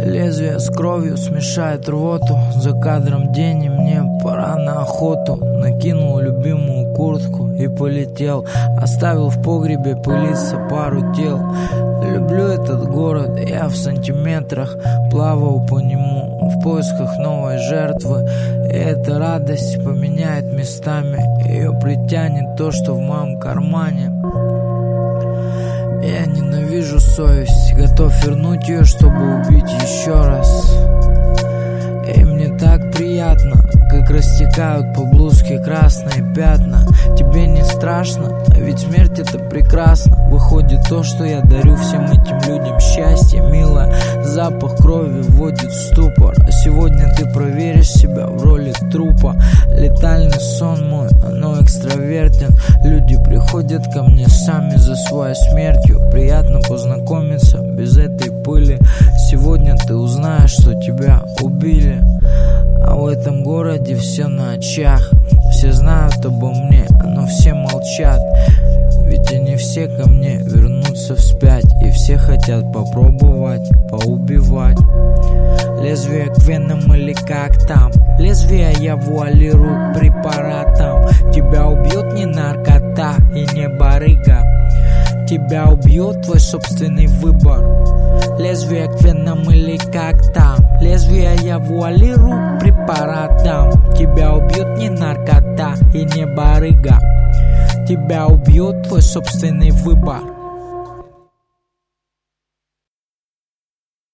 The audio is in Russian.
Лезвие с кровью смешает рвоту. За кадром день, и мне пора на охоту. Накинул любимую куртку и полетел. Оставил в погребе пылиться пару тел. Люблю этот город, я в сантиметрах плавал по нему в поисках новой жертвы. И эта радость поменяет местами. Ее притянет то, что в моем кармане. Я ненавижу совесть, готов вернуть ее, чтобы убить еще раз. И мне так приятно, как растекают по блузке красные пятна. Тебе не страшно? А ведь смерть это прекрасно. Выходит то, что я дарю всем этим людям счастье. Милая, запах крови вводит в ступор. А сегодня ты проверишь себя в роли трупа. Летальный сон мой, оно экстравертен. Люди приходят ко мне сами за своей смертью. Приятно познакомиться без этой пыли. Сегодня ты узнаешь, что тебя убили. А в этом городе все на очах. Все знают обо мне, но все молчат. Ведь они все ко мне вернутся вспять. И все хотят попробовать поубивать. Лезвие к венам или как там. Лезвие я вуалирую препаратом. Тебя убьет не наркота и не барыга. Тебя убьет твой собственный выбор. Лезвие к венам или как там. Лезвие я вуалирую препаратом. Тебя убьет не наркота и не барыга. Тебя убьет твой собственный выбор.